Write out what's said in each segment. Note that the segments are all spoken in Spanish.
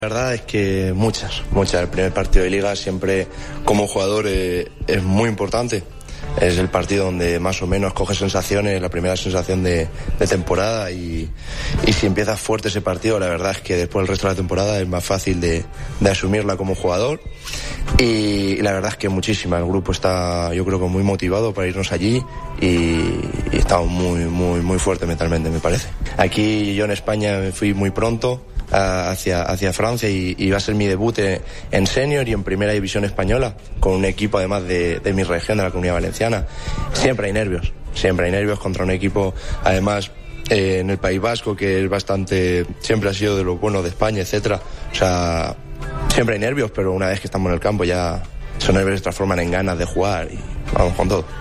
La verdad es que muchas. El primer partido de liga siempre como jugador es muy importante. Es el partido donde más o menos coges sensaciones, la primera sensación de temporada y si empiezas fuerte ese partido, la verdad es que después el resto de la temporada es más fácil de asumirla como jugador y la verdad es que muchísima. El grupo está, yo creo que muy motivado para irnos allí y estamos muy fuerte mentalmente, me parece. Aquí yo en España me fui muy pronto hacia Francia y va a ser mi debut en senior y en primera división española con un equipo además de mi región, de la Comunidad Valenciana. Siempre hay nervios contra un equipo además en el País Vasco que es bastante, siempre ha sido de lo bueno de España, etcétera. O sea, siempre hay nervios, pero una vez que estamos en el campo ya esos nervios se transforman en ganas de jugar y vamos con todo.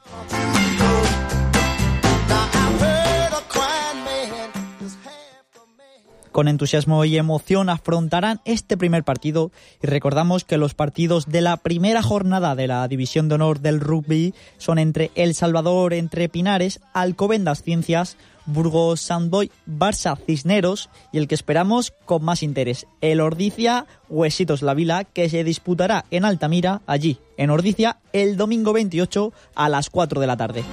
Con entusiasmo y emoción afrontarán este primer partido y recordamos que los partidos de la primera jornada de la División de Honor del Rugby son entre El Salvador, entre Pinares, Alcobendas Ciencias, Burgos Sandboy, Barça Cisneros y el que esperamos con más interés, el Ordizia Huesitos La Vila, que se disputará en Altamira, allí, en Ordizia, el domingo 28 a las 4 de la tarde.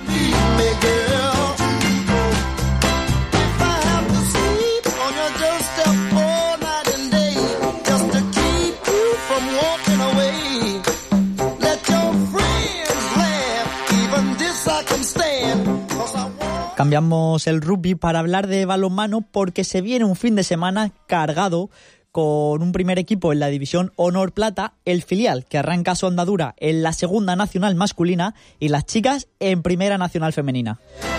Cambiamos el rugby para hablar de balonmano porque se viene un fin de semana cargado con un primer equipo en la División Honor Plata, el filial que arranca su andadura en la Segunda Nacional masculina y las chicas en Primera Nacional femenina.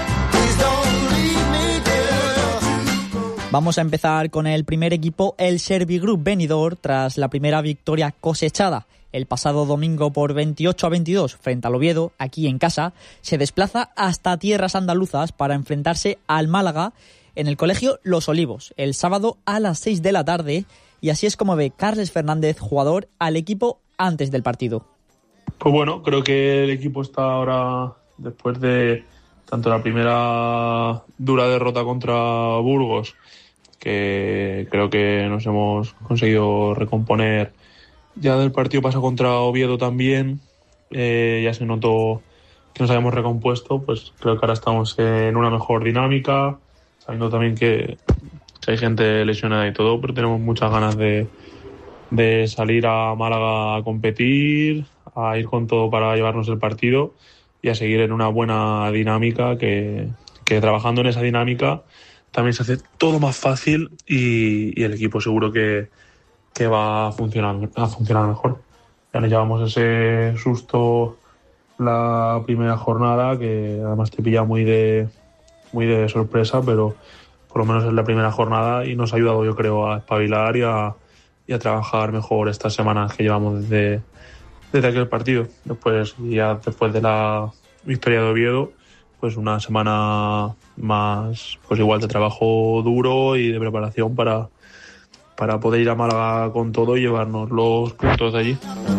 Vamos a empezar con el primer equipo, el Servigroup Benidorm, tras la primera victoria cosechada el pasado domingo por 28-22 frente al Oviedo, aquí en casa, se desplaza hasta tierras andaluzas para enfrentarse al Málaga en el Colegio Los Olivos, el sábado a las 6 de la tarde, y así es como ve Carles Fernández, jugador, al equipo antes del partido. Pues bueno, creo que el equipo está ahora, después de tanto la primera dura derrota contra Burgos, que creo que nos hemos conseguido recomponer ya del partido pasado contra Oviedo también, ya se notó que nos habíamos recompuesto, pues creo que ahora estamos en una mejor dinámica, sabiendo también que hay gente lesionada y todo, pero tenemos muchas ganas de salir a Málaga a competir, a ir con todo para llevarnos el partido y a seguir en una buena dinámica que trabajando en esa dinámica también se hace todo más fácil y el equipo seguro que va a funcionar mejor. Ya nos llevamos ese susto la primera jornada, que además te pilla muy de sorpresa, pero por lo menos es la primera jornada y nos ha ayudado, yo creo, a espabilar y a trabajar mejor estas semanas que llevamos desde aquel partido. Después de la victoria de Oviedo, pues una semana más, pues igual de trabajo duro y de preparación para poder ir a Málaga con todo y llevarnos los puntos de allí.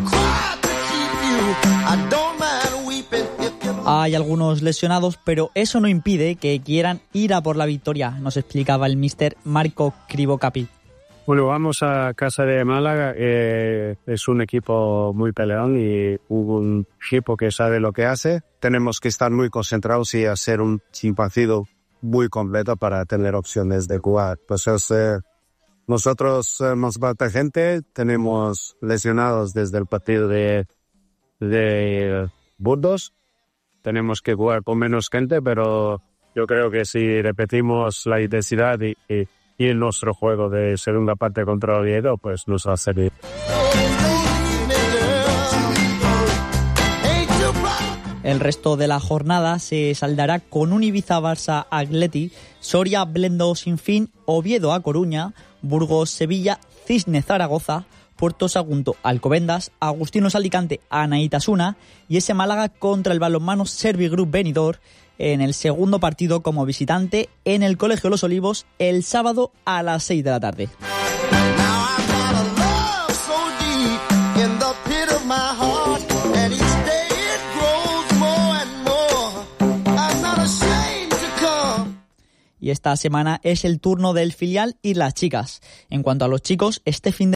Hay algunos lesionados, pero eso no impide que quieran ir a por la victoria, nos explicaba el míster Marco Crivocapi. Bueno, vamos a casa de Málaga, es un equipo muy peleón y un equipo que sabe lo que hace. Tenemos que estar muy concentrados y hacer un partido muy completo para tener opciones de jugar. Pues nosotros nos falta gente, tenemos lesionados desde el partido de Burgos. Tenemos que jugar con menos gente, pero yo creo que si repetimos la intensidad y en nuestro juego de segunda parte contra Oviedo, pues nos va a servir. El resto de la jornada se saldará con un Ibiza-Barça Atleti, Soria Blendo Sinfín, Oviedo A Coruña, Burgos Sevilla, Cisne Zaragoza, Puerto Sagunto Alcobendas, Agustinos Alicante Anaitasuna y ese Málaga contra el balonmano Servigroup Benidorm en el segundo partido como visitante en el Colegio Los Olivos el sábado a las 6 de la tarde. y esta semana es el turno del filial y las chicas. En cuanto a los chicos, este fin de